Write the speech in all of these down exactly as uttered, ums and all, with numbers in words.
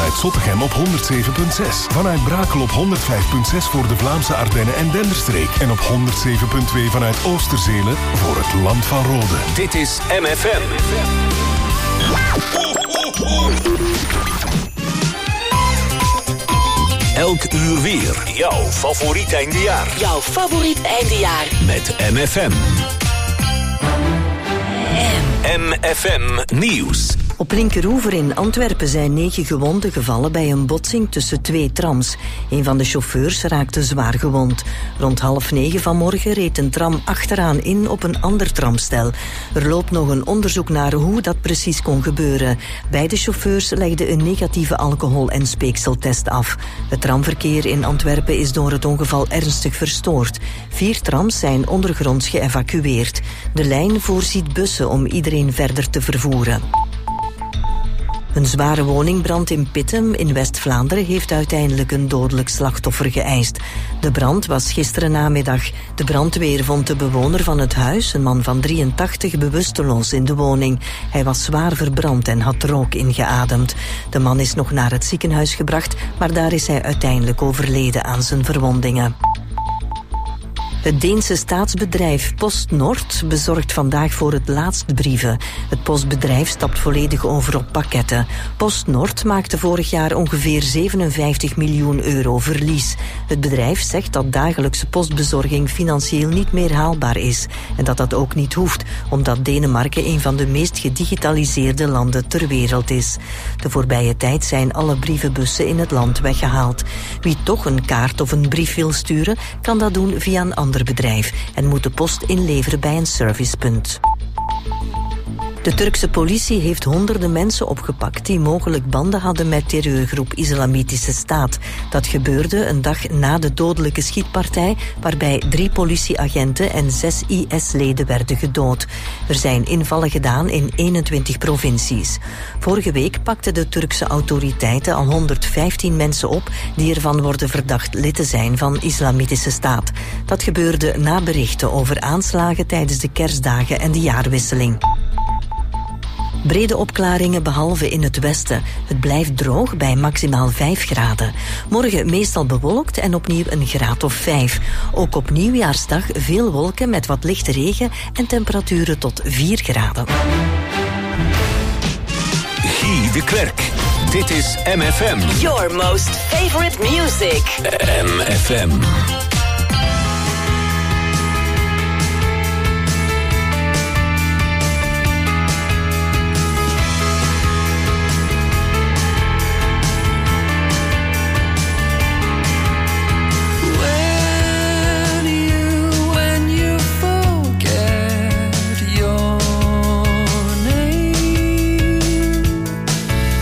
vanuit Zottegem op honderd zeven komma zes. Vanuit Brakel op honderd vijf komma zes voor de Vlaamse Ardennen en Denderstreek. En op honderd zeven komma twee vanuit Oosterzelen voor het Land van Rode. Dit is M F M. Elk uur weer. Jouw favoriet eindejaar. Jouw favoriet eindejaar. Met M F M. M F M Nieuws. Op Linkeroever in Antwerpen zijn negen gewonden gevallen bij een botsing tussen twee trams. Een van de chauffeurs raakte zwaar gewond. Rond half negen vanmorgen reed een tram achteraan in op een ander tramstel. Er loopt nog een onderzoek naar hoe dat precies kon gebeuren. Beide chauffeurs legden een negatieve alcohol- en speekseltest af. Het tramverkeer in Antwerpen is door het ongeval ernstig verstoord. Vier trams zijn ondergronds geëvacueerd. De lijn voorziet bussen om iedereen verder te vervoeren. Een zware woningbrand in Pittem in West-Vlaanderen heeft uiteindelijk een dodelijk slachtoffer geëist. De brand was gisteren namiddag. De brandweer vond de bewoner van het huis, een man van drieëntachtig, bewusteloos in de woning. Hij was zwaar verbrand en had rook ingeademd. De man is nog naar het ziekenhuis gebracht, maar daar is hij uiteindelijk overleden aan zijn verwondingen. Het Deense staatsbedrijf PostNord bezorgt vandaag voor het laatst brieven. Het postbedrijf stapt volledig over op pakketten. PostNord maakte vorig jaar ongeveer zevenenvijftig miljoen euro verlies. Het bedrijf zegt dat dagelijkse postbezorging financieel niet meer haalbaar is. En dat dat ook niet hoeft, omdat Denemarken een van de meest gedigitaliseerde landen ter wereld is. De voorbije tijd zijn alle brievenbussen in het land weggehaald. Wie toch een kaart of een brief wil sturen, kan dat doen via een ander bedrijf en moet de post inleveren bij een servicepunt. De Turkse politie heeft honderden mensen opgepakt die mogelijk banden hadden met terreurgroep Islamitische Staat. Dat gebeurde een dag na de dodelijke schietpartij waarbij drie politieagenten en zes I S-leden werden gedood. Er zijn invallen gedaan in eenentwintig provincies. Vorige week pakten de Turkse autoriteiten al honderdvijftien mensen op die ervan worden verdacht lid te zijn van Islamitische Staat. Dat gebeurde na berichten over aanslagen tijdens de kerstdagen en de jaarwisseling. Brede opklaringen behalve in het westen. Het blijft droog bij maximaal vijf graden. Morgen meestal bewolkt en opnieuw een graad of vijf. Ook op nieuwjaarsdag veel wolken met wat lichte regen en temperaturen tot vier graden. Guy de Klerk. Dit is M F M. Your most favorite music. M F M.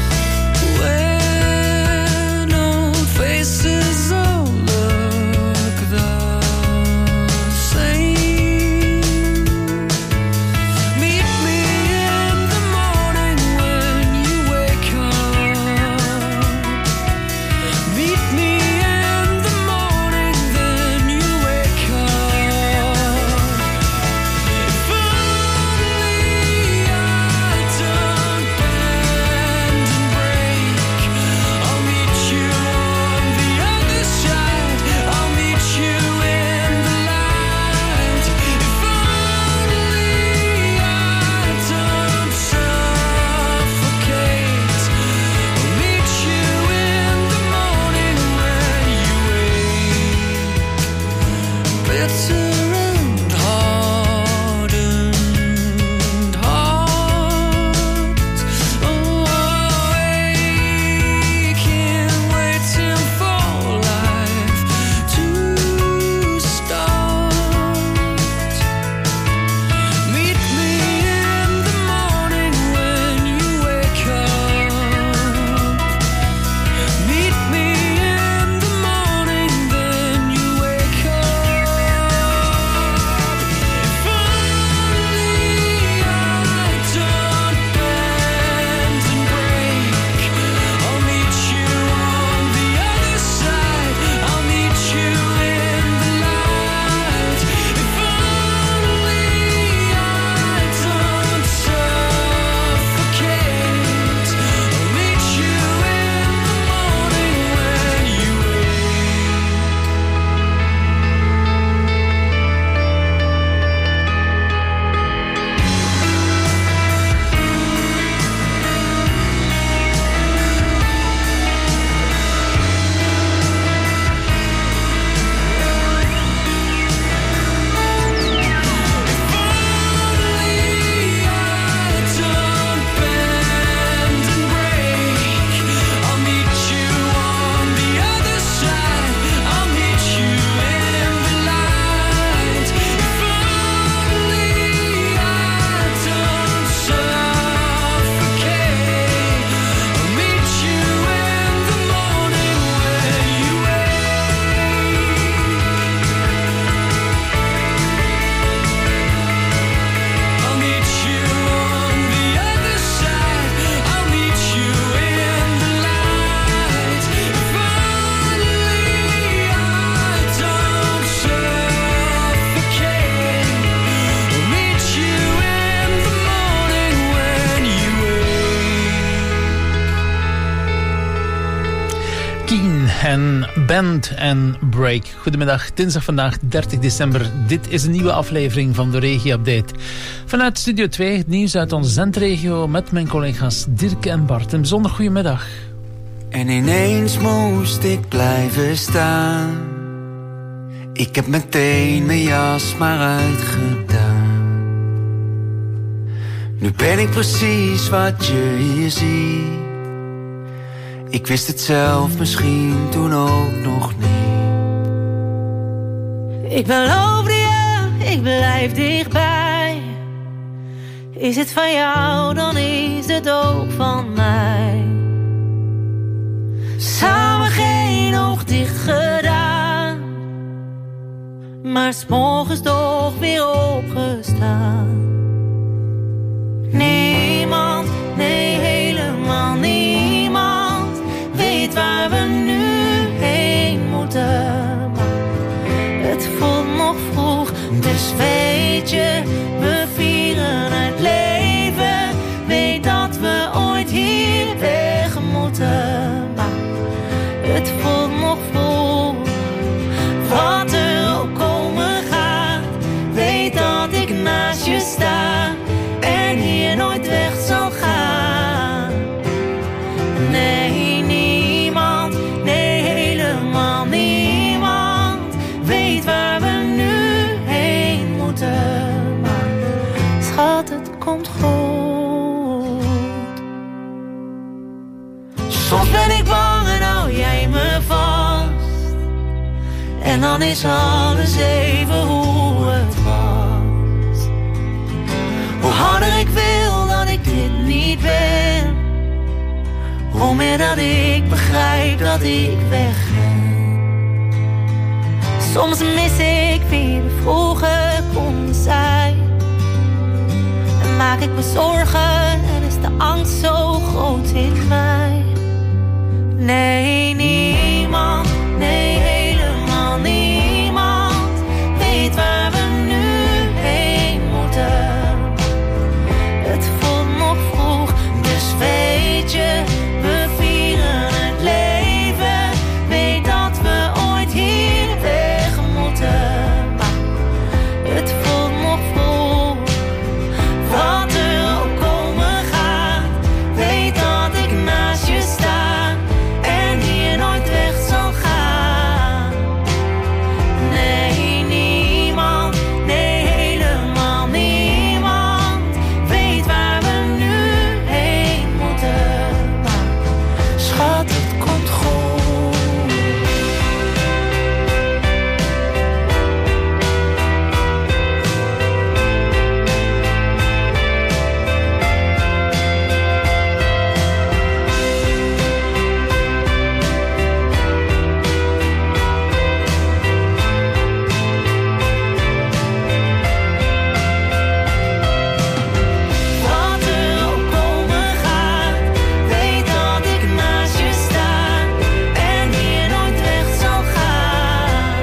Faces all look en Bend en Break. Goedemiddag, dinsdag vandaag dertig december. Dit is een nieuwe aflevering van de Regio-update. Vanuit Studio twee, het nieuws uit onze zendregio met mijn collega's Dirk en Bart. Een bijzonder goedemiddag. En ineens moest ik blijven staan. Ik heb meteen mijn jas maar uitgedaan. Nu ben ik precies wat je hier ziet. Ik wist het zelf misschien toen ook nog niet. Ik beloofde je, ik blijf dichtbij. Is het van jou, dan is het ook van mij. Samen geen oog dicht gedaan, maar 's morgens toch weer opgestaan. Niemand, nee helemaal niemand weet waar we nu heen moeten. Maar het voelt nog vroeg, dus weet je, we vieren het leven. Weet dat we ooit hier weg moeten. Maar het voelt nog vroeg, wat er ook komen gaat. Weet dat ik naast je sta en hier nooit weg zal gaan. Nee, niemand, nee helemaal niemand weet waar we nu heen moeten. Maar schat, het komt goed. Soms ben ik bang en hou jij me vast. En dan is alles even hoe het was. Hoe harder ik wil dat ik dit niet ben, hoe meer dat ik begrijp dat ik wegren. Soms mis ik wie we vroeger konden zijn. En maak ik me zorgen en is de angst zo groot in mij. Nee, niemand, nee helemaal niemand weet waar we nu heen moeten. Het voelt nog vroeg, dus weet je, we vieren het leven. Weet dat we ooit hier weg moeten. Maar het voelt nog vroeg, wat er ook komen gaat. Weet dat ik naast je sta en hier nooit weg zal gaan. Nee, niemand, nee helemaal niemand weet waar we nu heen moeten. Maar schat, het komt goed. Wat er ook komen gaat, weet dat ik naast je sta en hier nooit weg zal gaan.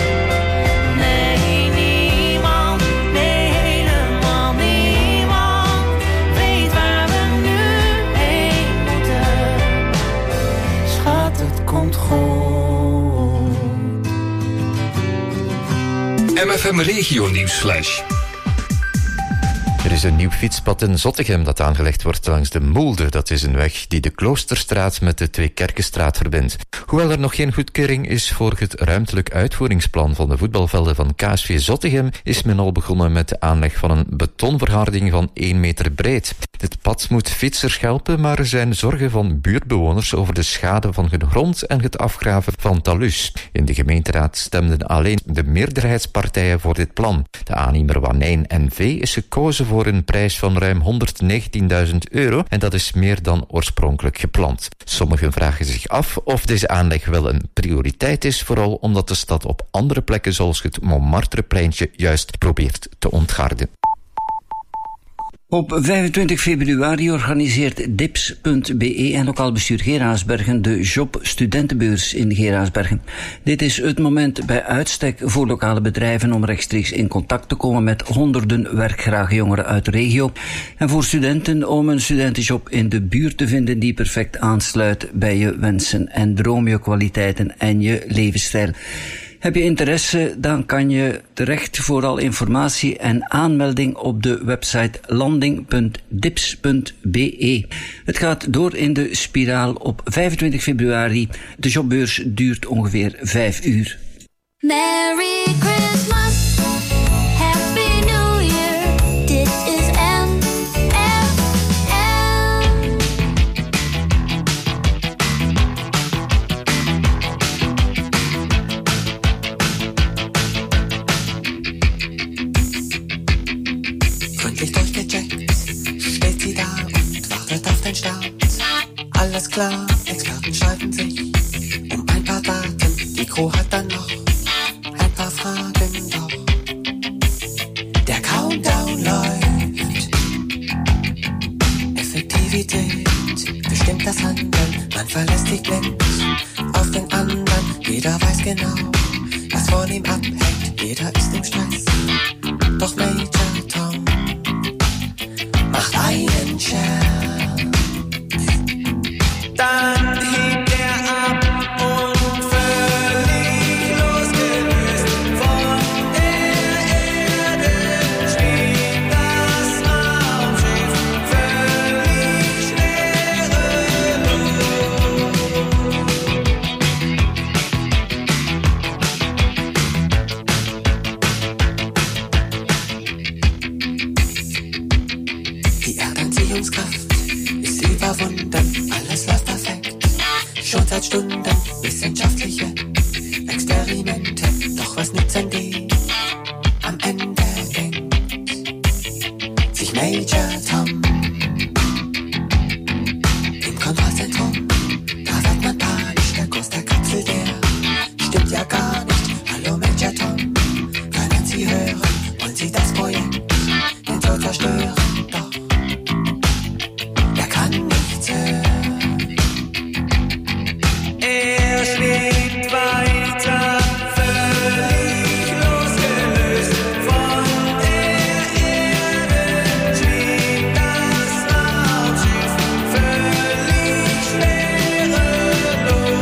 Nee, niemand, nee helemaal niemand weet waar we nu heen moeten. Schat, het komt goed. M F M Regio Nieuwsflash. Er is een nieuw fietspad in Zottegem dat aangelegd wordt langs de Moelde. Dat is een weg die de Kloosterstraat met de Tweekerkenstraat verbindt. Hoewel er nog geen goedkeuring is voor het ruimtelijk uitvoeringsplan van de voetbalvelden van K S V Zottegem, is men al begonnen met de aanleg van een betonverharding van één meter breed. Dit pad moet fietsers helpen, maar er zijn zorgen van buurtbewoners over de schade van hun grond en het afgraven van talus. In de gemeenteraad stemden alleen de meerderheidspartijen voor dit plan. De aannemer Wanijn N V is gekozen voor een prijs van ruim honderdnegentienduizend euro en dat is meer dan oorspronkelijk gepland. Sommigen vragen zich af of deze aanleg wel een prioriteit is, vooral omdat de stad op andere plekken zoals het Montmartrepleintje juist probeert te ontgarden. Op vijfentwintig februari organiseert dips punt b e en lokaal bestuur Geraardsbergen de Job Studentenbeurs in Geraardsbergen. Dit is het moment bij uitstek voor lokale bedrijven om rechtstreeks in contact te komen met honderden werkgrage jongeren uit de regio. En voor studenten om een studentenjob in de buurt te vinden die perfect aansluit bij je wensen en droom, je kwaliteiten en je levensstijl. Heb je interesse, dan kan je terecht voor al informatie en aanmelding op de website landing punt dips punt b e. Het gaat door in de spiraal op vijfentwintig februari. De jobbeurs duurt ongeveer vijf uur. Merry Christmas, Happy New Year, dit is M F M. Gründlich durchgecheckt, steht sie da und wartet auf den Start. Alles klar, Experten streiten sich um ein paar Daten, die Crew hat dann noch ein paar Fragen, doch der Countdown läuft. Effektivität bestimmt das Handeln, man verlässt sich blind auf den anderen. Jeder weiß genau, was von ihm abhängt, jeder ist im Stress. Doch Major Tom macht einen Scherz, dann hebt er ab und völlig losgelöst von der Erde schwebt das Raumschiff völlig schwerelos. Die Erdanziehungskraft ist überwunden, alles läuft perfekt, schon seit Stunden. Wissenschaftliche Experimente, doch was nützen die? Am Ende denkt sich Major Tom im Kontrollzentrum, da wird man panisch, der Kurs der Kapsel, der stimmt ja gar nicht. Hallo Major Tom, können Sie hören, wollen Sie das Projekt den Tod zerstören? Doch er kann nichts hören. Er schwebt weiter, völlig losgelöst von der Erde schwebt das Raumschiff völlig schwerelos.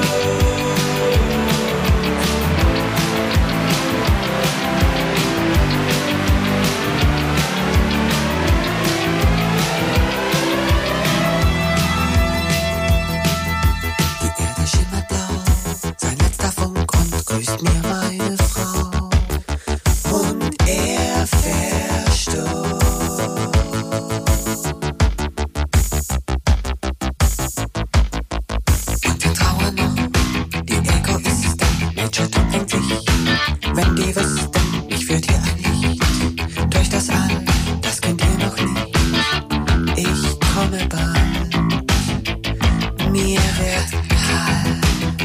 Die Erde schimmert blau, sein letzter Funk und grüßt mir meine Frau. Und er verstummt. Und wir trauern noch, die Egoisten. Major Tom denkt sich, wenn die wüssten, ich führt hier ein Licht durch das All, das könnt ihr noch nicht. Ich komme bald, mir wird kalt.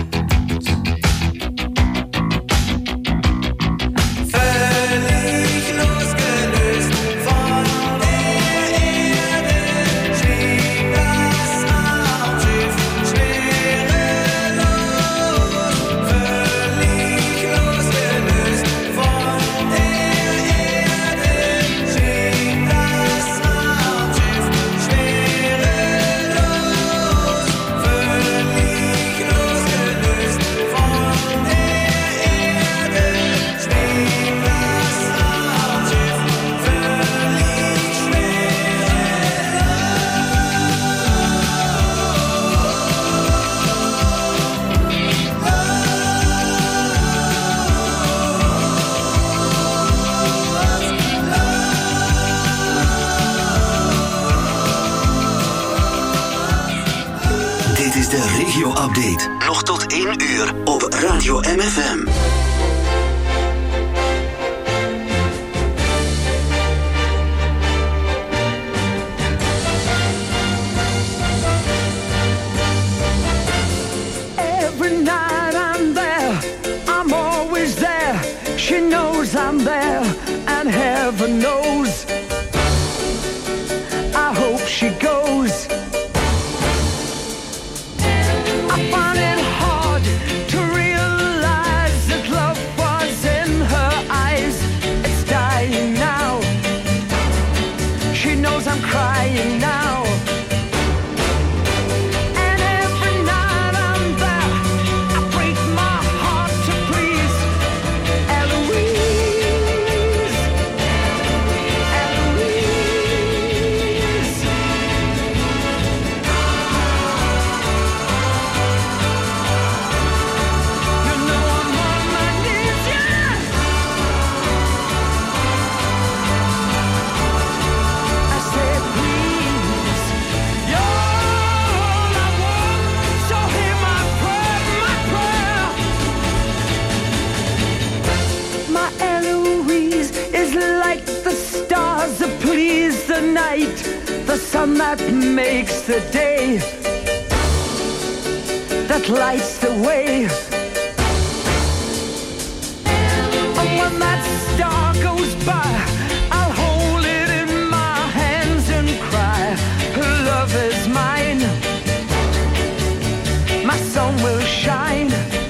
Völlig losgelöst von der Erde schwebt das Raumschiff schwerelos. Völlig losgelöst von der Erde schwebt das Raumschiff schwerelos. Völlig losgelöst von der Erde schwebt das Raumschiff völlig Dit is de regio-update. Nog tot één uur op Radio M F M. Every night I'm there, I'm always there. She knows I'm there, and heaven knows night, the sun that makes the day, that lights the way. And when that star goes by, I'll hold it in my hands and cry, love is mine, my sun will shine.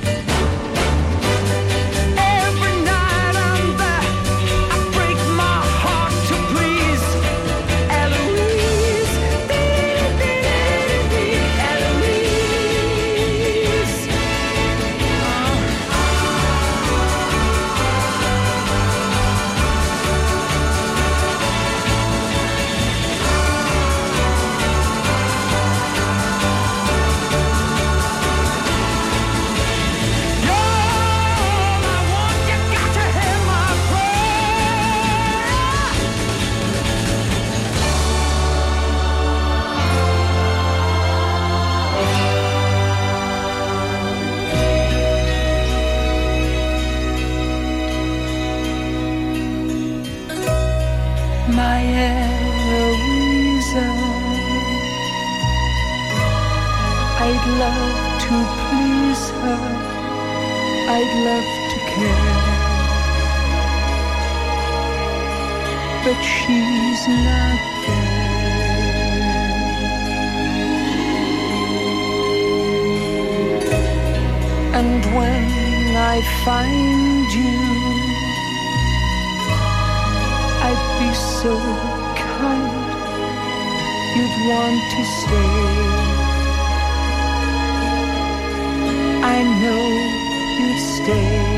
My Eloisa, I'd love to please her, I'd love to care, but she's not there. And when I find you, I'd be so kind, you'd want to stay. I know you'd stay.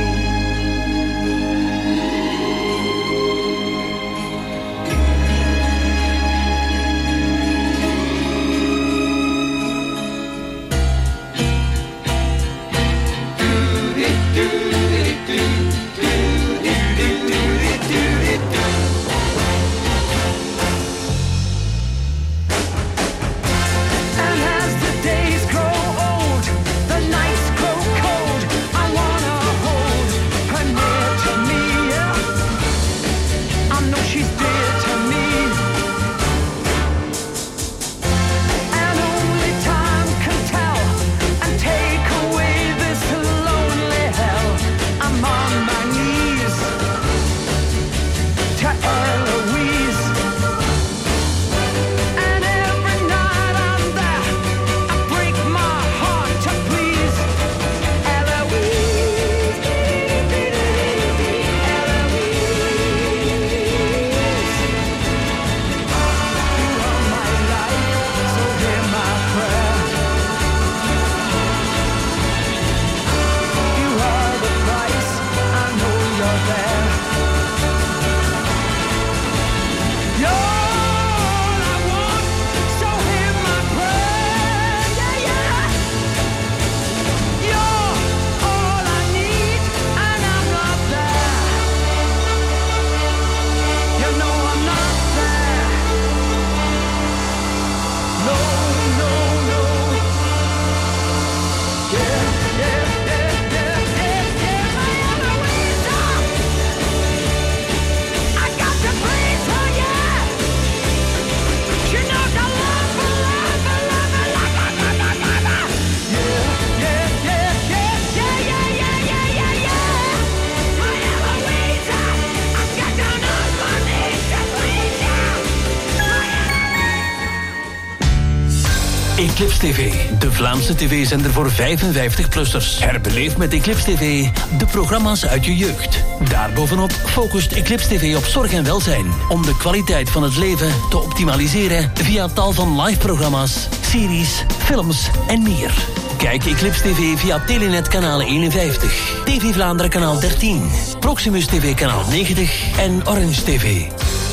Eclipse T V, de Vlaamse tv-zender voor vijfenvijftig-plussers. Herbeleef met Eclipse T V de programma's uit je jeugd. Daarbovenop focust Eclipse T V op zorg en welzijn, om de kwaliteit van het leven te optimaliseren via tal van live-programma's, series, films en meer. Kijk Eclipse T V via Telenet kanaal eenenvijftig, T V Vlaanderen kanaal dertien, Proximus T V kanaal negentig en Orange T V.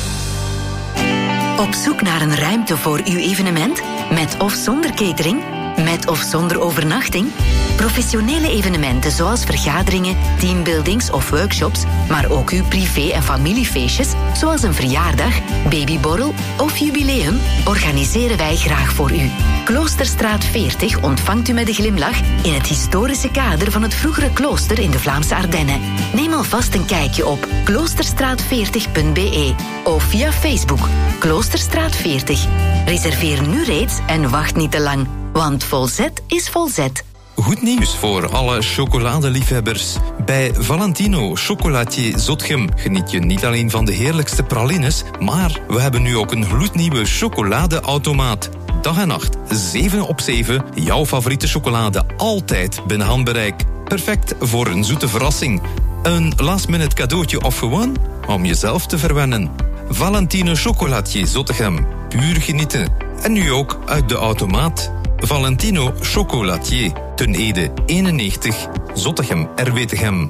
Op zoek naar een ruimte voor uw evenement? Met of zonder catering? Met of zonder overnachting? Professionele evenementen zoals vergaderingen, teambuildings of workshops, maar ook uw privé- en familiefeestjes, zoals een verjaardag, babyborrel of jubileum, organiseren wij graag voor u. Kloosterstraat veertig ontvangt u met een glimlach in het historische kader van het vroegere klooster in de Vlaamse Ardennen. Neem alvast een kijkje op kloosterstraat veertig punt b e of via Facebook Kloosterstraat veertig. Reserveer nu reeds en wacht niet te lang, want Volzet is Volzet. Goed nieuws voor alle chocoladeliefhebbers. Bij Valentino Chocolatier Zotgem geniet je niet alleen van de heerlijkste pralines, maar we hebben nu ook een gloednieuwe chocoladeautomaat. Dag en nacht, zeven op zeven, jouw favoriete chocolade altijd binnen handbereik. Perfect voor een zoete verrassing. Een last-minute cadeautje of gewoon om jezelf te verwennen. Valentino Chocolatier Zottegem. Puur genieten. En nu ook uit de automaat. Valentino Chocolatier. Ten Ede eenennegentig. Zottegem, R W Tegem.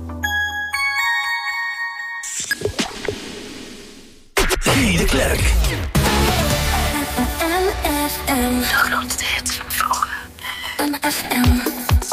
Hey de Klerk. M F M. De grootste hits van vroeger. M F M.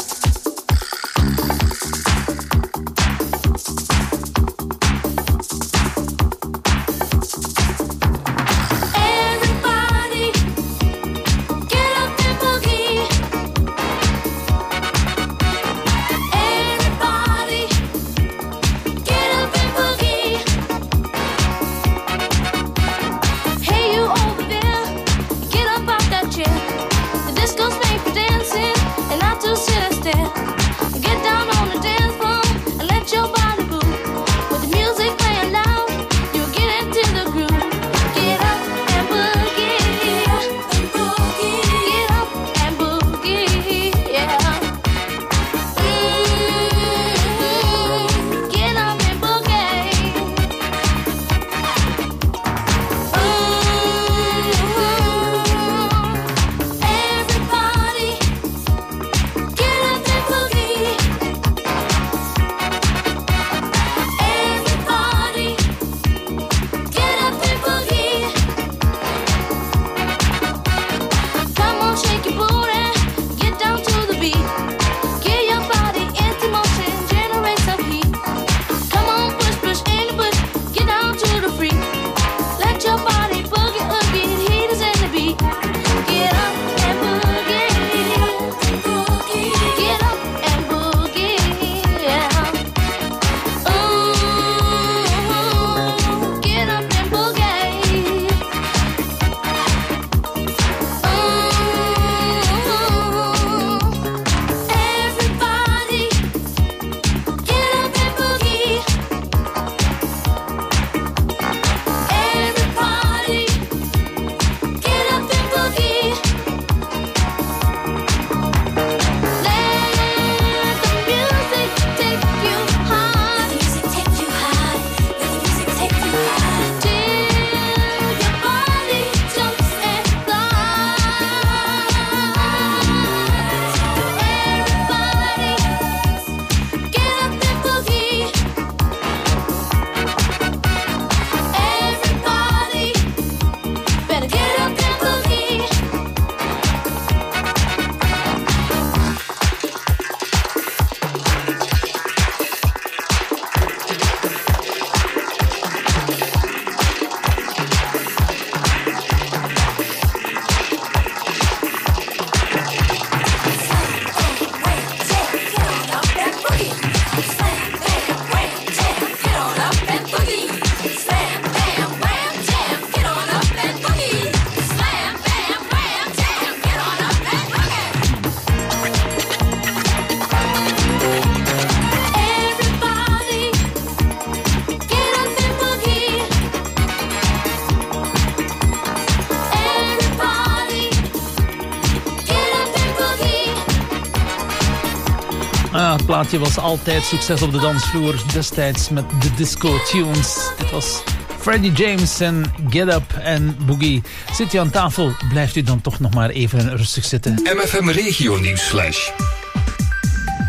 Ah, het plaatje was altijd succes op de dansvloer, destijds met de disco tunes. Dit was Freddie James en Get Up en Boogie. Zit u aan tafel, blijft u dan toch nog maar even rustig zitten. M F M Regio Nieuws Flash.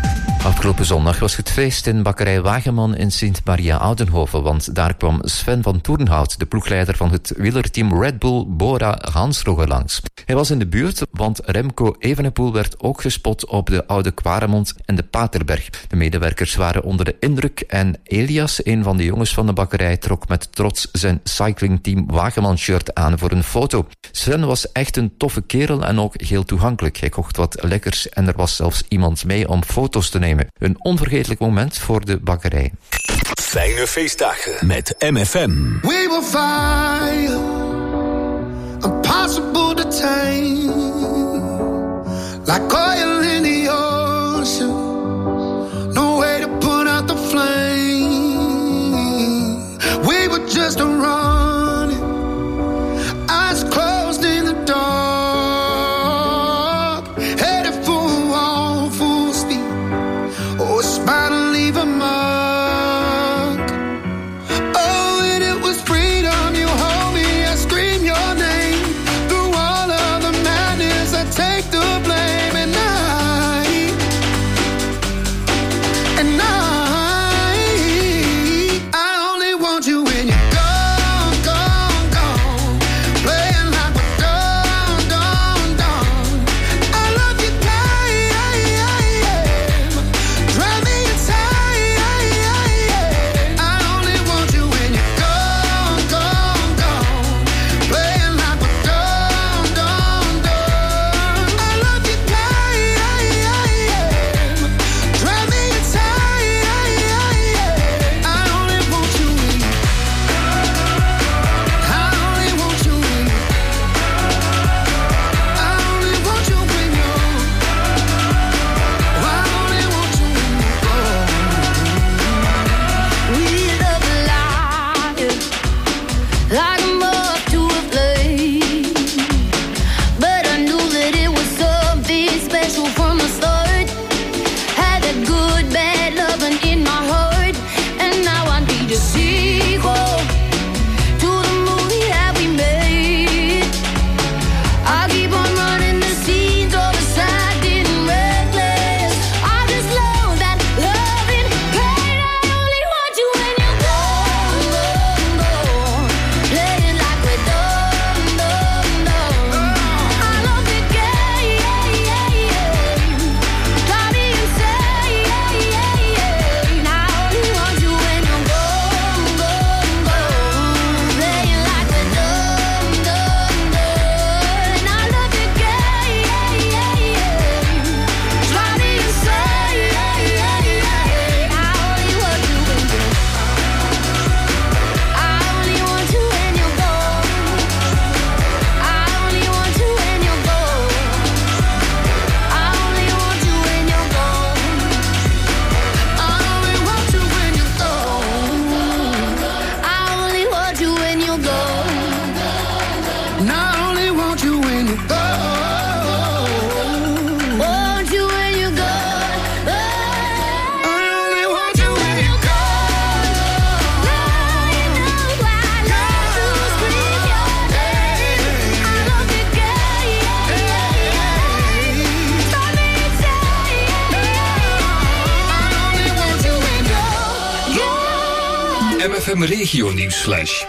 Afgelopen zondag was het feest in bakkerij Wageman in Sint-Maria-Oudenhoven, want daar kwam Sven van Toernhout, de ploegleider van het wielerteam Red Bull Bora-Hansrogge langs. Hij was in de buurt, want Remco Evenepoel werd ook gespot op de Oude Kwaremond en de Paterberg. De medewerkers waren onder de indruk en Elias, een van de jongens van de bakkerij, trok met trots zijn cyclingteam Wageman-shirt aan voor een foto. Sven was echt een toffe kerel en ook heel toegankelijk. Hij kocht wat lekkers en er was zelfs iemand mee om foto's te nemen. Een onvergetelijk moment voor de bakkerij. Fijne feestdagen met M F M. We will fire, impossible to tame, like oil in the ocean, no way to put out the flame. We were just running, eyes closed in the dark, headed for a wall full speed. Oh, a smile to leave a mark. Oh, and it was freedom. You hold me, I scream your name. Through all of the madness, I take the blame. And I, and I, I only want you when you're gone, gone, gone. Playing like we're done, done, done. I love you, guy. Drive me inside. I only want you when you're gone, gone, gone. Playing like we're done, done, done. I love you, guy. Drive me inside. I only want you when you. I only want you when you. I only want you when you. I only want you when you go. We love life like a moth to a flame, but I knew that it was something special from the start. Had that good, bad loving in my heart, and now I need a sequel to the movie that we made. I keep on running the scenes all beside and reckless. I just love that loving pain. I only want you when you're gone, gone, gone. Playing like we're done, done, done. I love the game, drive me insane. I only want you when you're gone, gone, gone. Playing like we're done, done, done. I love the game, drive me insane. I only want you when you're. I only want you when you're gone. I only want you when you're gone. I only want you when you're gone. I only want you when you're gone. I only want you when you're gone. And I only want you when you're gone. Want you when you're gone. I only want you when you're gone. You know I love to scream your name. I love the game. Drive me insane. I only want you when you're gone. M F M Regio Nieuwsflash.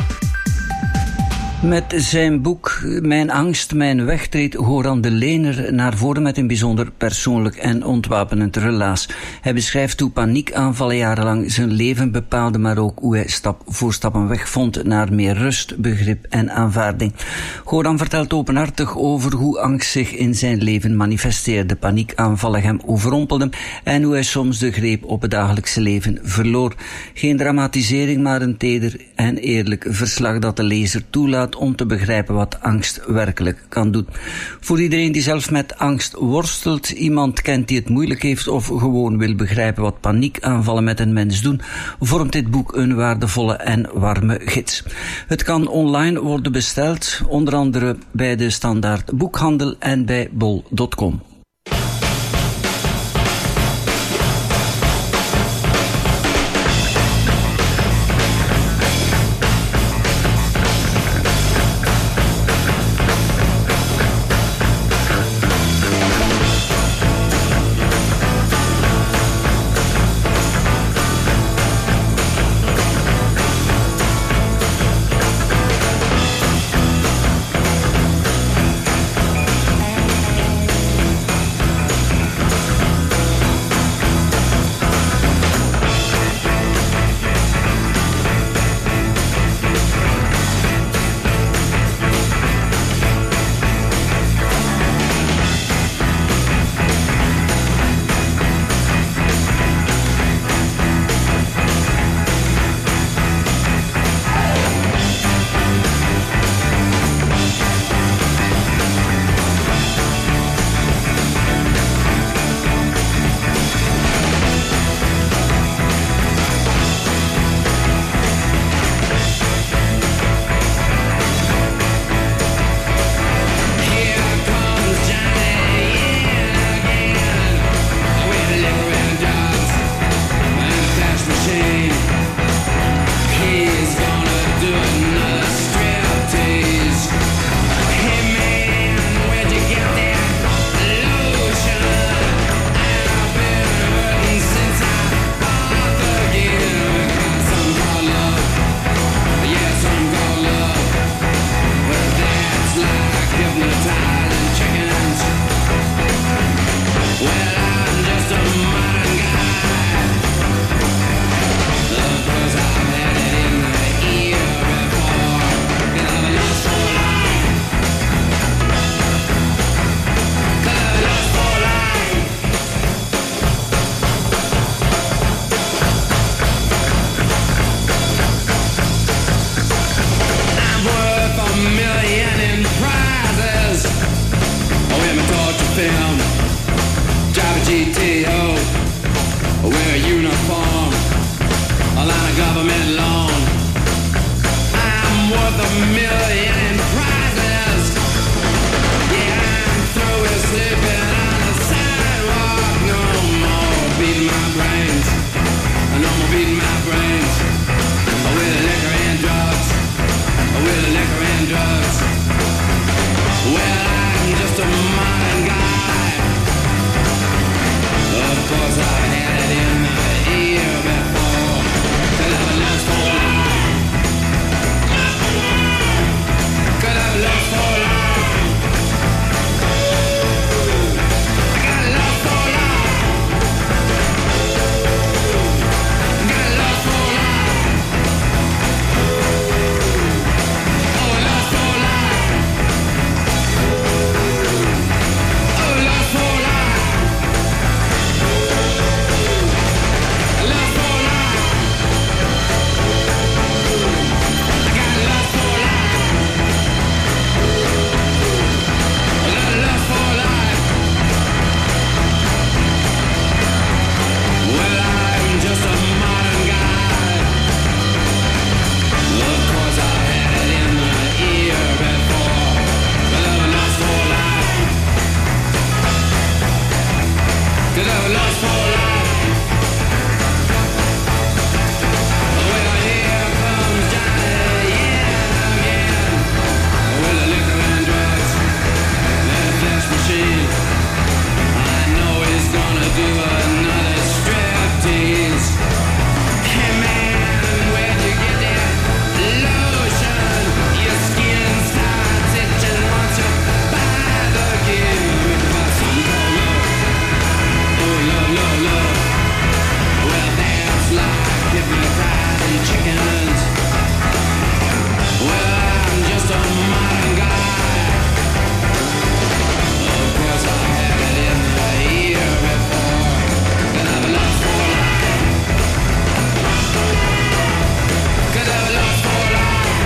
Met zijn boek Mijn angst, mijn weg treedt Goran de Leener naar voren met een bijzonder persoonlijk en ontwapenend relaas. Hij beschrijft hoe paniekaanvallen jarenlang zijn leven bepaalden, maar ook hoe hij stap voor stap een weg vond naar meer rust, begrip en aanvaarding. Goran vertelt openhartig over hoe angst zich in zijn leven manifesteerde, paniekaanvallen hem overrompelden en hoe hij soms de greep op het dagelijkse leven verloor. Geen dramatisering, maar een teder en eerlijk verslag dat de lezer toelaat om te begrijpen wat angst werkelijk kan doen. Voor iedereen die zelf met angst worstelt, iemand kent die het moeilijk heeft of gewoon wil begrijpen wat paniekaanvallen met een mens doen, vormt dit boek een waardevolle en warme gids. Het kan online worden besteld, onder andere bij de Standaard Boekhandel en bij bol punt com. G T O, wear a uniform, a line of government loan. I'm worth a million prizes. Yeah, I'm through with sleeping on the sidewalk. No more beating my brains. No more beating my brains. With liquor and drugs. With liquor and drugs. Well, I'm just a modern guy. Of course I've had it in my ear before. Could have lost for life. Could have lost for life. I got lost for life. I got lost for life. Oh, lost for life. Oh, lost for life. Lost for life. I got lost for life. Lost for life. Well, I'm just a modern guy. Of course I had it in my ear before. But I'm lost for life. Cause I'm lost for life. Well, here comes Johnny, yeah, again. With the liquor and drugs and a flesh machine. I know he's gonna do another striptease. Hey man, where'd you get that lotion? Your skin starts itching once you buy the gear. But some call love. Oh, love, love, love. Well, that's like hypnotizing chickens. Well, I'm just a modern guy. Of course I had it in the ear before. Could have lost for life. Could have lost for life.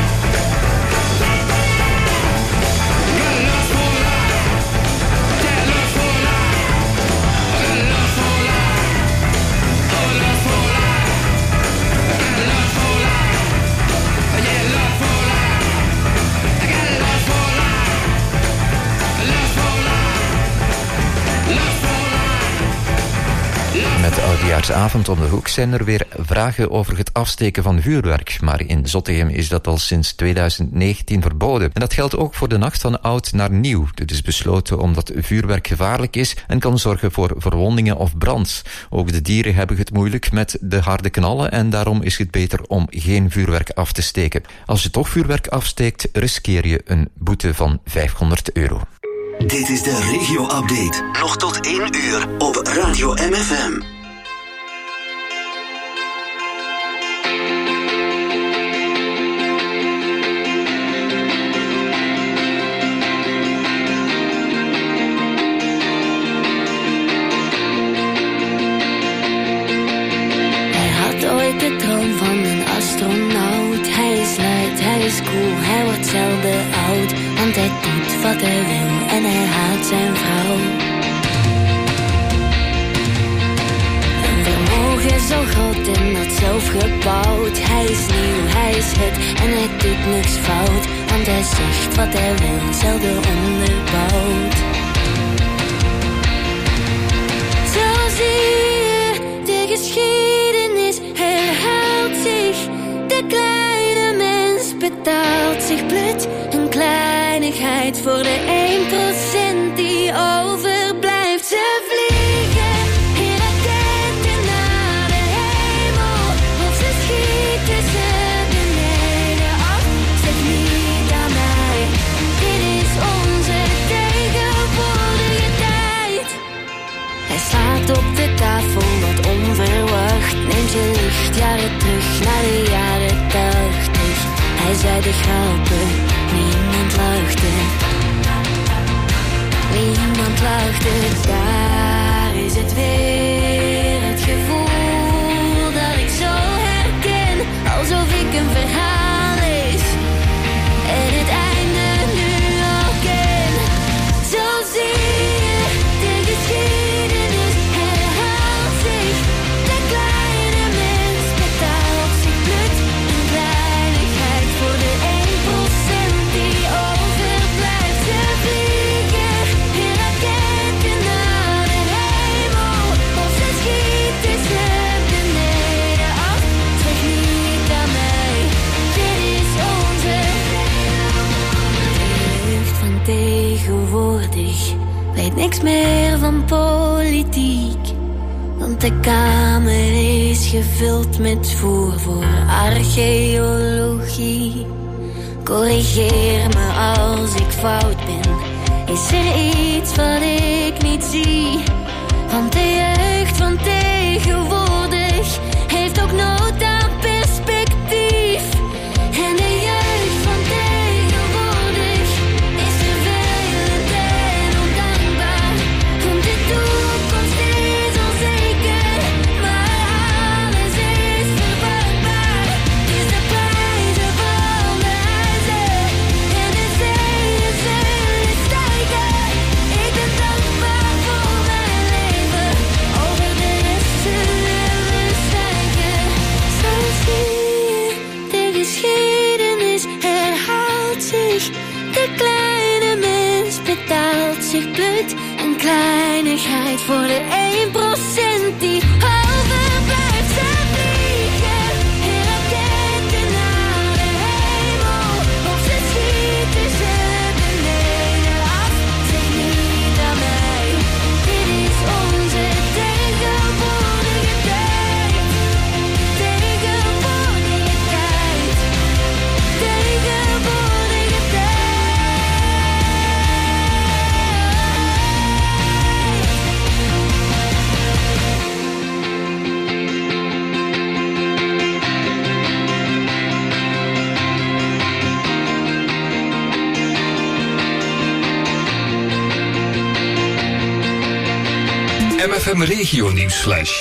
Got lost for life. Yeah, lost for life. Got lost for life. Oh, lost for life. Got lost for life. Yeah, lost for life. I got lost for life. Lost for life. Lost for life. Met de oudejaarsavond om de hoek zijn er weer vragen over het afsteken van vuurwerk. Maar in Zottegem is dat al sinds tweeduizend negentien verboden. En dat geldt ook voor de nacht van oud naar nieuw. Dit is besloten omdat vuurwerk gevaarlijk is en kan zorgen voor verwondingen of brand. Ook de dieren hebben het moeilijk met de harde knallen en daarom is het beter om geen vuurwerk af te steken. Als je toch vuurwerk afsteekt, riskeer je een boete van vijfhonderd euro. Dit is de regio-update. Nog tot één uur op Radio M F M. Hij had ooit de droom van een astronaut. Hij is luid, hij is cool, hij wordt zelden oud. Want hij doet wat hij wil en hij haat zijn vrouw. Een vermogen zo groot en dat zelf gebouwd. Hij is nieuw, hij is het en hij doet niks fout. Want hij zegt wat hij wil, zelden onderbouwd. Zo zie je, de geschiedenis herhaalt zich. De kleine mens betaalt zich blut. Een kleinigheid voor de één procent die overblijft. Ze vliegen in raketten naar de hemel. Of ze schieten ze beneden af. Zeg niet aan mij, dit is onze tegenwoordige tijd. Hij slaat op de tafel wat onverwacht. Neemt je lichtjaren terug naar de jaren tachtig. Hij zei de grappen, niemand lachte. Niemand lachte. Daar is het weer, het gevoel dat ik zo herken. Alsof ik een verhaal lees en het einde nu al ken. Zo zie je, de geschiedenis niks meer van politiek. Want de kamer is gevuld met voer voor archeologie. Corrigeer me als ik fout ben. Is er iets wat ik niet zie? Want de jeugd van tegenwoordig heeft ook nood aan perspectief. En de jeugd van tegenwoordig is vervelend en ondankbaar. Want de toekomst is onzeker, maar alles is verwachbaar. Dus de prijzen van de huizen en de zeeën zullen stijgen. Ik ben dankbaar voor mijn leven, over de rest zullen we stijgen. Zo zie je, de geschiedenis herhaalt zich. De kleine mens betaalt zich blut. Een kleinigheid voor de één procent die overblijft. Zij vliegen in raketten naar de hemel, of ze schieten ze beneden af. Zeg niet aan mij, dit is onze tegenwoordige tijd. Tegenwoordige tijd. Tegenwoordige tijd. M F M Regio Nieuwsflash.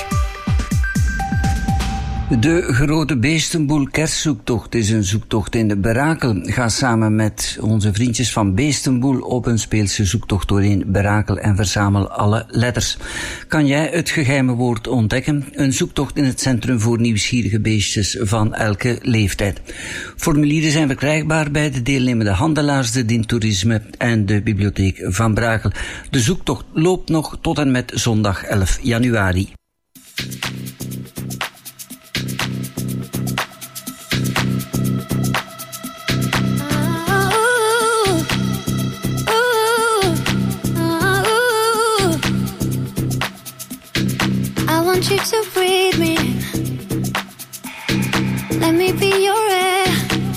De Grote Beestenboel kerstzoektocht is een zoektocht in de Berakel. Ga samen met onze vriendjes van Beestenboel op een speelse zoektocht doorheen Berakel en verzamel alle letters. Kan jij het geheime woord ontdekken? Een zoektocht in het Centrum voor Nieuwsgierige Beestjes van elke leeftijd. Formulieren zijn verkrijgbaar bij de deelnemende handelaars, de Dientoerisme en de Bibliotheek van Brakel. De zoektocht loopt nog tot en met zondag elf januari. I want you to breathe me in. Let me be your air.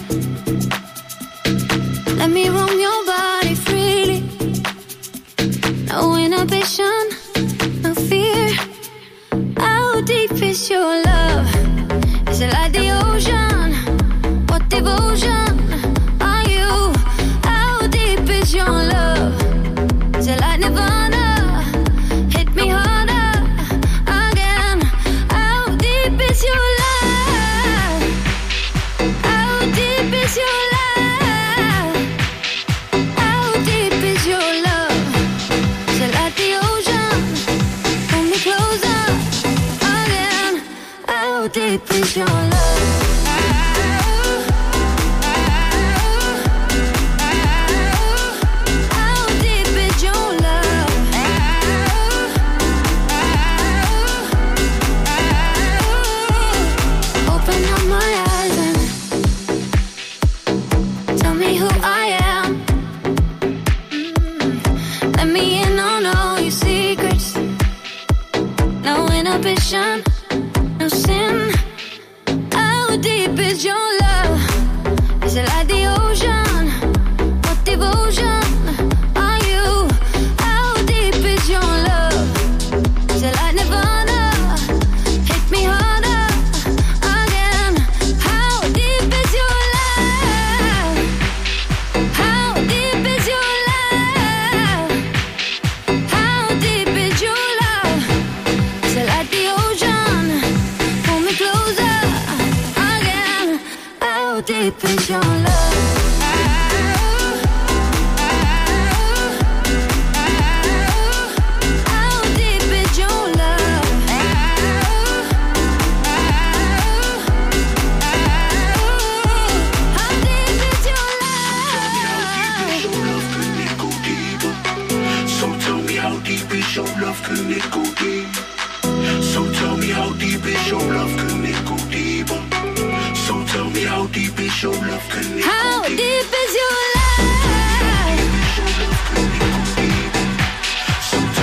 Let me roam your body freely. No inhibition, no fear. How deep is your love? Is it like the ocean? What devotion are you? How deep is your love? Is it like Nirvana? Hit me harder again. How deep is your love? How deep is your love? How deep is your love? Is it like the ocean? Pull me closer again. How deep is your love? No sin. How deep is your love? Is it like the ocean? What devotion are you? How deep is your love? Is it like Nirvana? Hit me harder again. How deep is your love? How deep is your love? How deep is your love? Is it like the ocean? Pull me closer again. How deep is your love? How deep is your love? How deep is your love? So tell me how deep is your love, can it go deep? So tell me how deep is your love, can it go deeper? So tell me how deep is your love, can it go How deep? deep is your love? So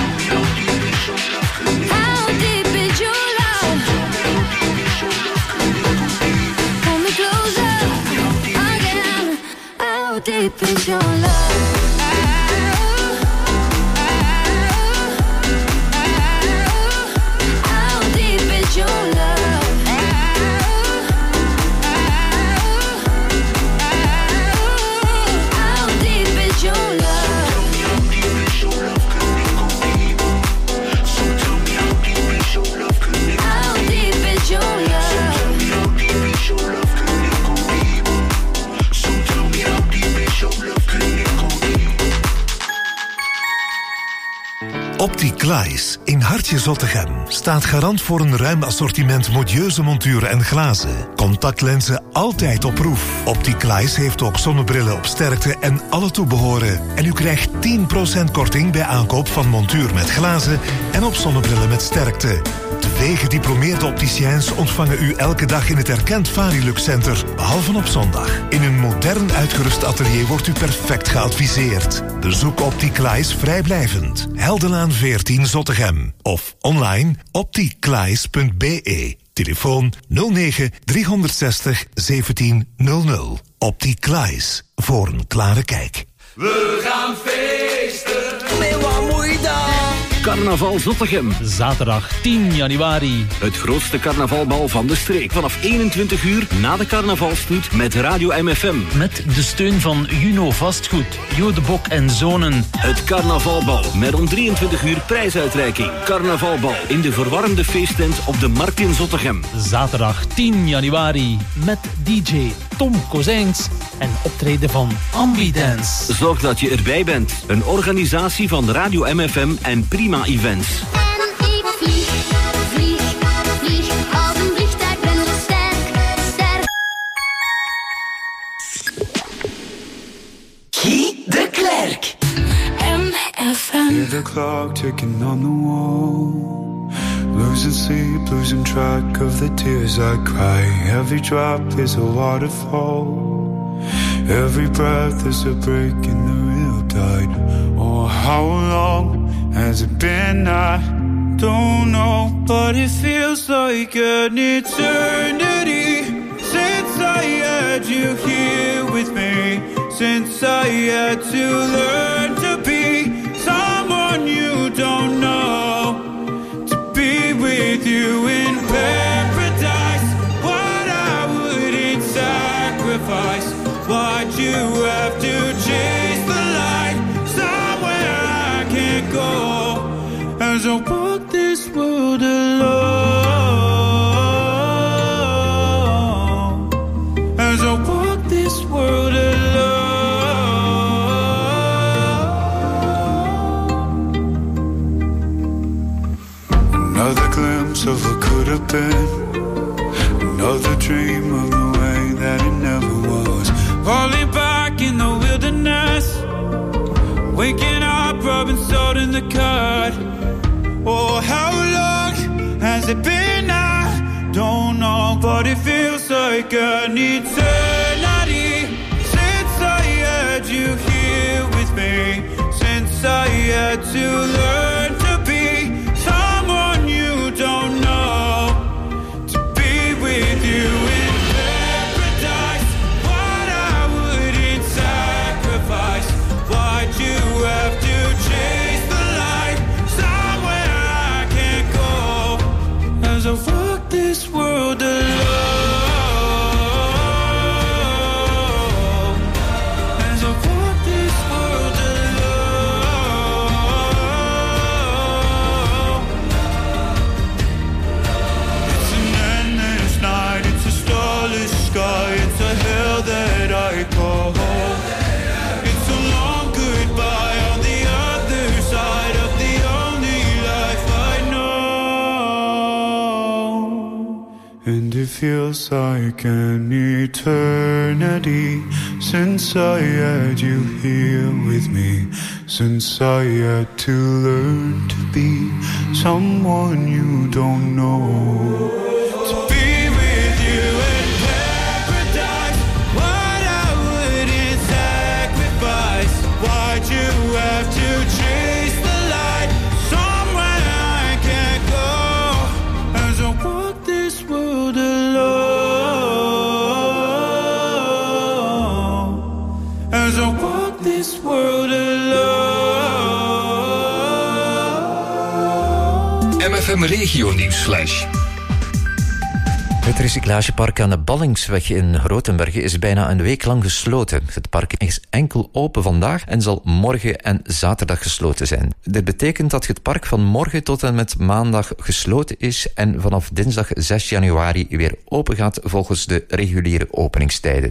Opticlaes in Hartje Zottegem staat garant voor een ruim assortiment modieuze monturen en glazen. Contactlenzen altijd op proef. Opticlaes heeft ook zonnebrillen op sterkte en alle toebehoren. En u krijgt tien procent korting bij aankoop van montuur met glazen en op zonnebrillen met sterkte. Twee gediplomeerde opticiens ontvangen u elke dag in het erkend Varilux Center, behalve op zondag. In een modern uitgerust atelier wordt u perfect geadviseerd. Bezoek Opticlaes vrijblijvend. Heldenlaan veertien Zottegem. Of online opticlaes punt b e. Telefoon nul negen driehonderdzestig zeventien nul nul. Opticlaes, voor een klare kijk. We gaan feesten. Met wat moet je dan? Carnaval Zottegem. Zaterdag tien januari. Het grootste carnavalbal van de streek. Vanaf eenentwintig uur na de carnavalstoet met Radio M F M. Met de steun van Juno Vastgoed, Jo de Bok en Zonen. Het carnavalbal met om drieëntwintig uur prijsuitreiking. Carnavalbal in de verwarmde feesttent op de Markt in Zottegem. Zaterdag tien januari met D J Tom Kozijns en optreden van Ambidance. Zorg dat je erbij bent. Een organisatie van Radio M F M en Prima Events. En ik vlieg, vlieg, vlieg als een vliegtuig, ben ik sterk, sterk. Guy de Klerk. M F M. Hear the clock ticking on the wall. Losing sleep, losing track of the tears I cry. Every drop is a waterfall. Every breath is a break in the real tide. Oh, how long has it been? I don't know, but it feels like an eternity since I had you here with me. Since I had to learn to be someone you don't know. To be with you in paradise, what I wouldn't sacrifice. Why'd you have to chase the light somewhere I can't go? As I walk this world alone. As I walk this world alone. Another glimpse of what could have been. Another dream of the way that it never was. Falling back in the wilderness. Waking up, rubbing salt in the cut. Oh, how long has it been? I don't know, but it feels like an eternity since I had you here with me. Since I had to learn to be someone you don't know. To be with you in paradise, what I wouldn't sacrifice. Why'd you have to chase the light somewhere I can't go? As I walk this world alone. As I walk this world alone. It's an endless night, it's a starless sky, it's a hell that I call home. It's a long goodbye on the other side of the only life I know. And it feels like an eternity since I had you here with me. Since I had to learn to be someone you don't know. To be with you in paradise, what I wouldn't sacrifice. Why'd you have to chase the light somewhere I can't go? As I walk this world alone. As I walk this world alone. M F M Regio Nieuwsflash. Het recyclagepark aan de Ballingsweg in Rotenbergen is bijna een week lang gesloten. Het park is enkel open vandaag en zal morgen en zaterdag gesloten zijn. Dit betekent dat het park van morgen tot en met maandag gesloten is en vanaf dinsdag zes januari weer open gaat volgens de reguliere openingstijden.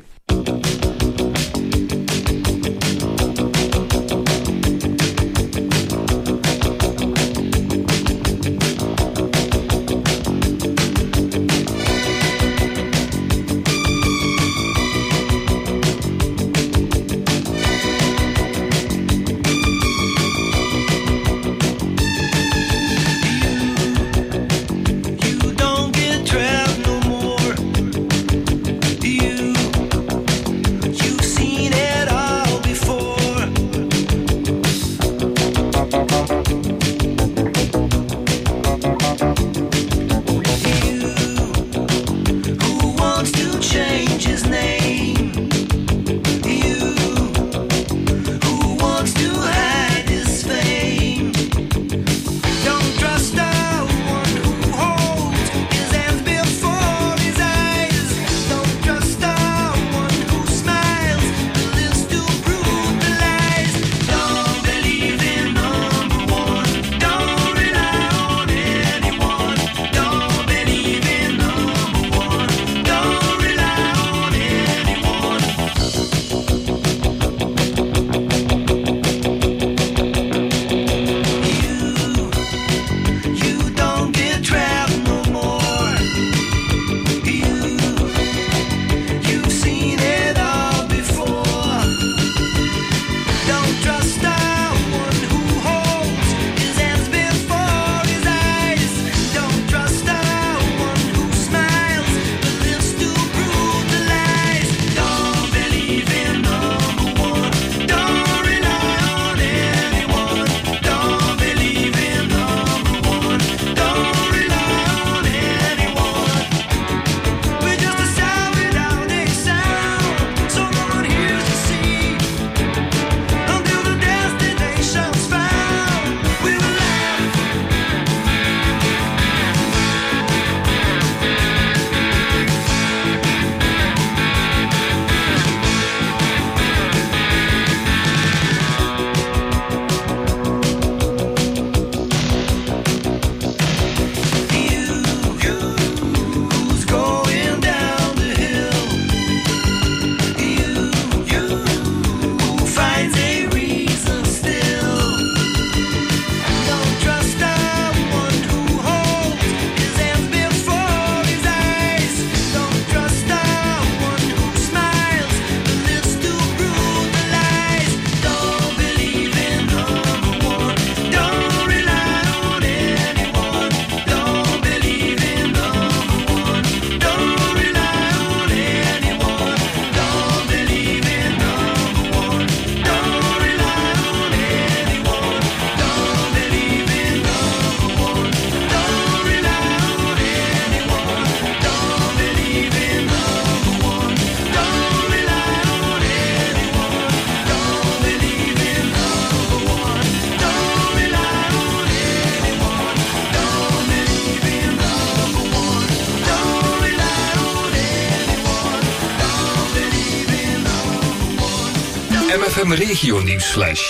M F M Regio Nieuwsflash.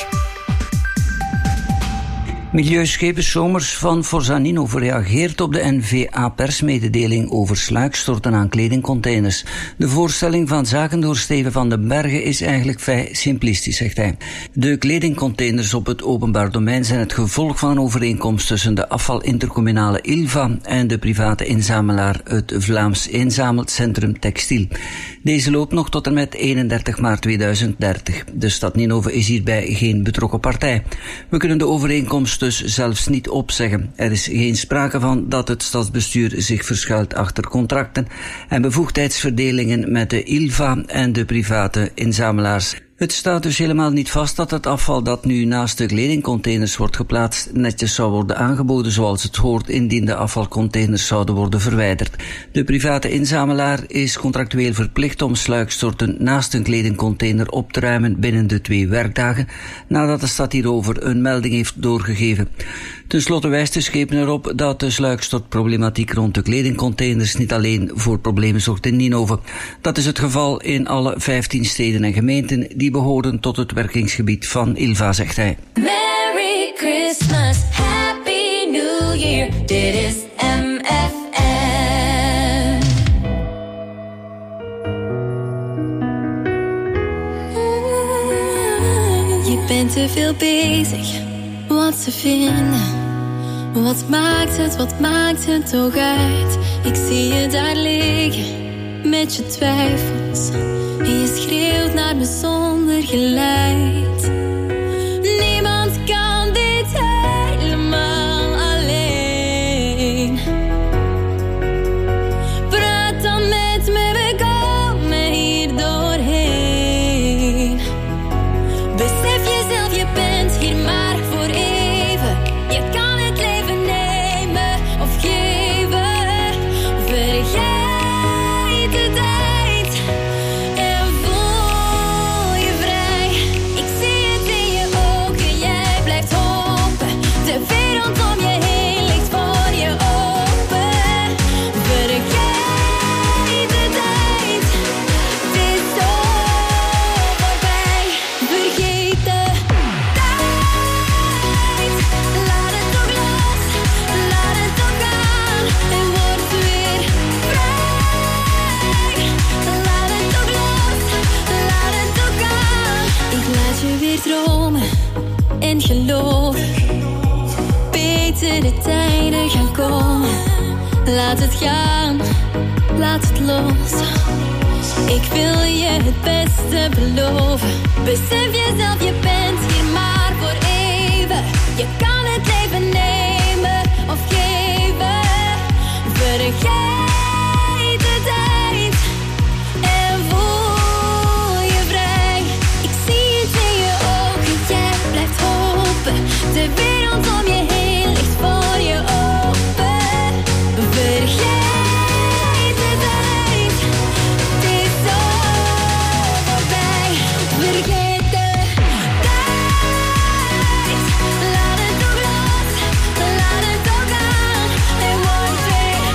Milieuschepen Somers van Forzanino reageert op de N V A-persmededeling over sluikstorten aan kledingcontainers. De voorstelling van zakendoer Steven van den Bergen is eigenlijk vrij simplistisch, zegt hij. De kledingcontainers op het openbaar domein zijn het gevolg van een overeenkomst tussen de afvalintercommunale I L V A en de private inzamelaar het Vlaams Inzamelcentrum Textiel. Deze loopt nog tot en met eenendertig maart tweeduizend dertig. De stad Ninove is hierbij geen betrokken partij. We kunnen de overeenkomst dus zelfs niet opzeggen. Er is geen sprake van dat het stadsbestuur zich verschuilt achter contracten en bevoegdheidsverdelingen met de I L V A en de private inzamelaars. Het staat dus helemaal niet vast dat het afval dat nu naast de kledingcontainers wordt geplaatst netjes zou worden aangeboden zoals het hoort indien de afvalcontainers zouden worden verwijderd. De private inzamelaar is contractueel verplicht om sluikstorten naast een kledingcontainer op te ruimen binnen de twee werkdagen nadat de stad hierover een melding heeft doorgegeven. Ten slotte wijst de schepen erop dat de sluikstortproblematiek rond de kledingcontainers niet alleen voor problemen zorgt in Ninove. Dat is het geval in alle vijftien steden en gemeenten die behoren tot het werkingsgebied van I L V A, zegt hij. Merry Christmas, Happy New Year, dit is M F M. Je bent te veel bezig, wat ze vinden. Wat maakt het, wat maakt het toch uit? Ik zie je daar liggen, met je twijfels. En je schreeuwt naar me zonder geluid. Niemand kan dit helemaal alleen. Praat dan met me, we komen hier doorheen. Besef jezelf, je bent hier maar voor even. Je kan het leven nemen of geven. Vergeet de tijd en voel je vrij. Ik zie het in je ogen, jij blijft hopen. De wereld om je heen ligt voor je open. Vergeet de tijd, het is zo voorbij. Vergeet de tijd, laat het toch los, laat het toch gaan en word weer vrij. Laat het toch los, laat het toch gaan. Ik laat je weer dromen en geloven. Betere tijden gaan komen. Laat het gaan, laat het los. Ik wil je het beste beloven. Besef jezelf, je bent hier maar voor even. Je kan het leven nemen of geven. Vergeet de tijd en voel je vrij. Ik zie het in je ogen, jij blijft hopen. De wereld om je heen ligt voor je open. Vergeet de tijd, het is zo voorbij. Vergeet de tijd, laat het toch los, laat het toch gaan en word weer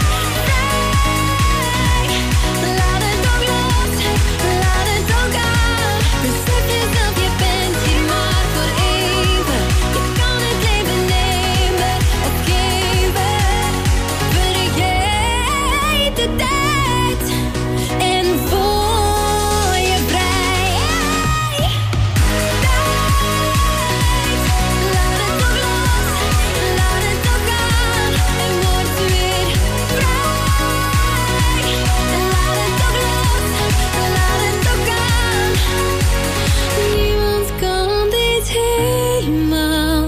vrij. Laat het toch los, laat het toch gaan. Besef jezelf, je bent hier maar voor even. Je kan het leven nemen of geven. Vergeet de tijd en voel je vrij. Tijd, laat het toch los, laat het toch gaan en word weer vrij. Laat het toch los, laat het toch gaan. Niemand kan dit helemaal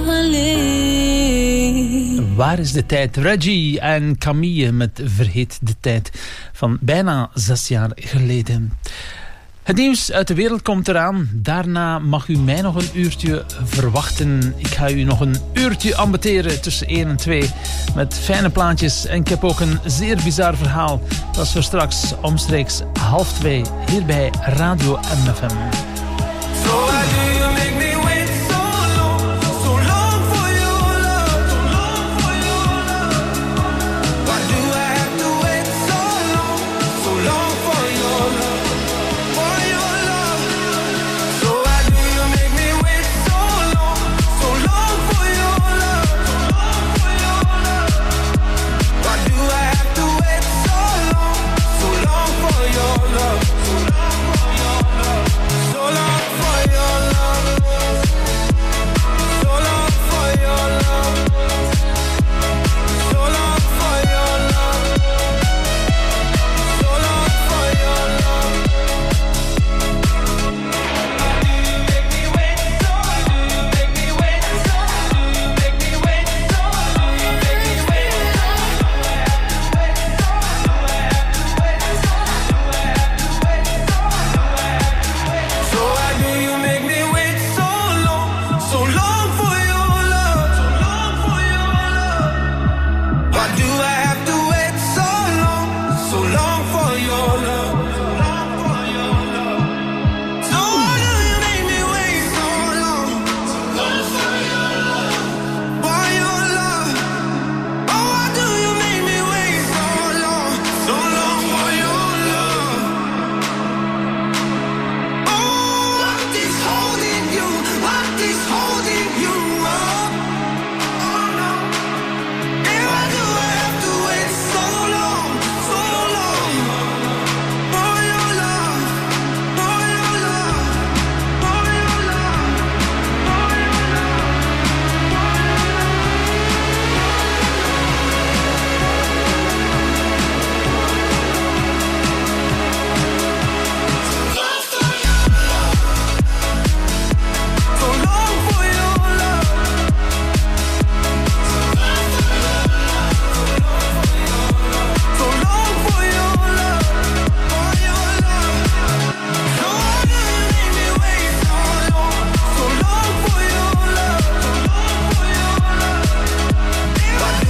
alleen. Waar is de tijd? Reggie en Camille met Vergeet de tijd van bijna zes jaar geleden. Het nieuws uit de wereld komt eraan. Daarna mag u mij nog een uurtje verwachten. Ik ga u nog een uurtje ambeteren tussen één en twee met fijne plaatjes. En ik heb ook een zeer bizar verhaal. Dat is voor straks omstreeks half twee hier bij Radio M F M.